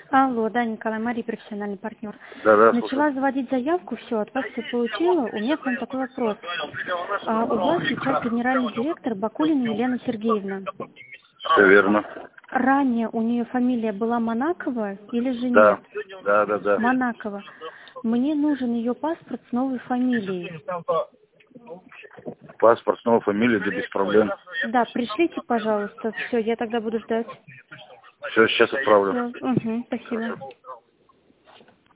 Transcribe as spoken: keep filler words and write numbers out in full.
Алло, да, Николай, Мария, профессиональный партнер. Да, да, Начала слушаю. заводить заявку, все, от вас все получила. У меня к вам такой вопрос. А у вас сейчас генеральный директор Бакулина Елена Сергеевна. Все верно. Ранее у нее фамилия была Монакова или же нет? Да, да, да, да. Монакова. Мне нужен ее паспорт с новой фамилией. Паспорт, снова фамилия, да без проблем. Да, пришлите, пожалуйста. Все, я тогда буду ждать. Все, сейчас отправлю. Все, угу, спасибо.